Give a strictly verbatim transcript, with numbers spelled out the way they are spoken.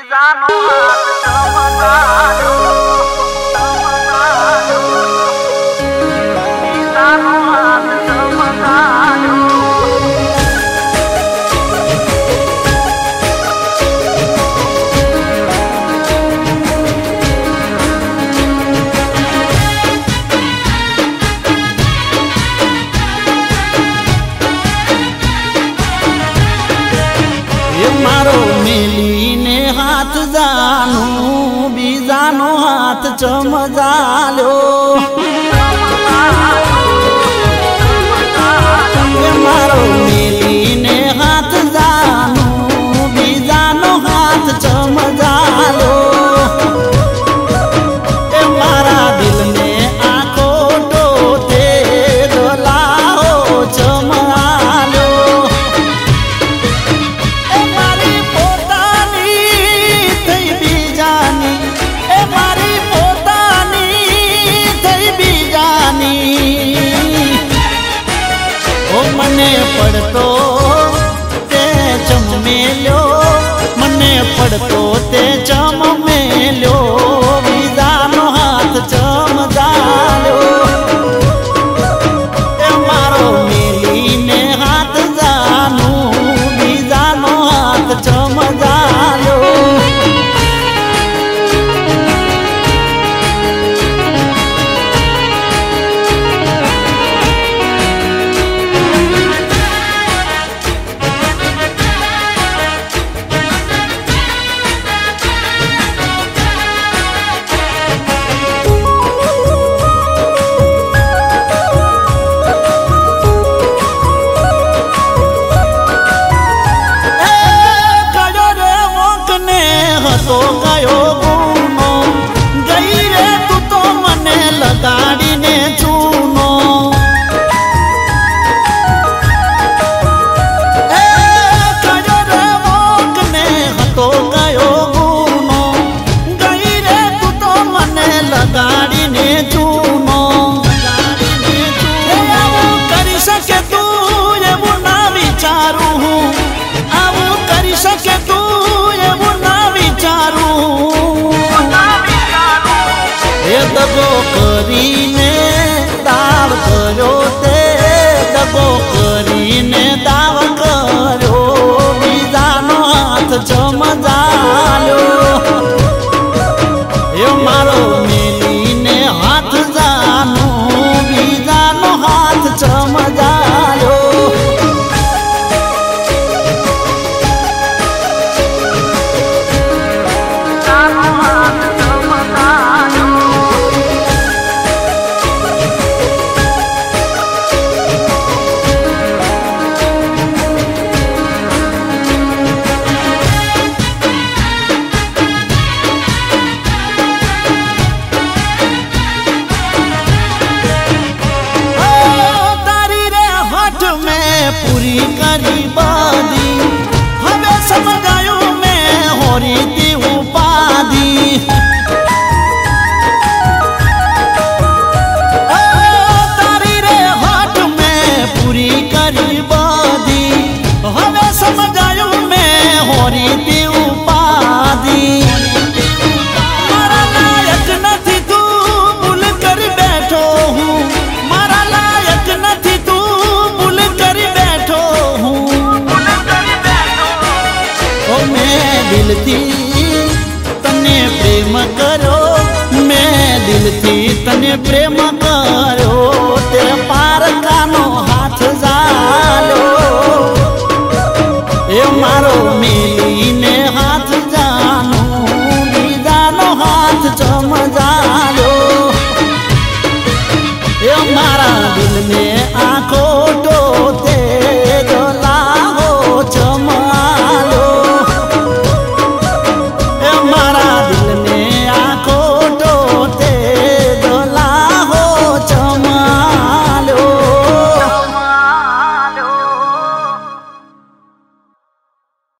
जानो हाथ चमकायो चमकायो जानो हाथ चमकायो। मारो मेलीने हाथ जानू बीजानो हाथ चमजालो मारो मेलीने हाथ जानू बीजानो हाथ चमजालो मारा दिल में आंखो टोटे डोलाओ चमलालो मने पड़तो ते चम मेलो मने पड़तो ते चम मेलो बीजानो हाथ चम जालो मारो मेली ने हाथ जानू बीजानो हाथ चम जालो। तो गयो गुनो गई रे तू तो मने लगाड़ी ने चूनो ए गयो रे मोकने तो गयो गुनो गई रे तू तो मने लगाड़ी ने चूनो करी सके तू ये बुना विचारू हूँ अब करी सके तू दगो करीने दाव करो ते दगो करीने दाव करो बीजानो हाथ चमजालो यो मारो मेलीने हाथ जानू बीजानो हाथ चमजालो। पूरी करी बादी हमें समझायो मैं होरी दी उपाधि तारी रे हाथ में पूरी करी बादी हमें समझायो मैं होरी दी उपाधि मारा लायक नहीं तू भूल कर बैठो हूँ मारा लायक नहीं तू दिल थी तने प्रेम करो मैं दिल थी तने प्रेम करो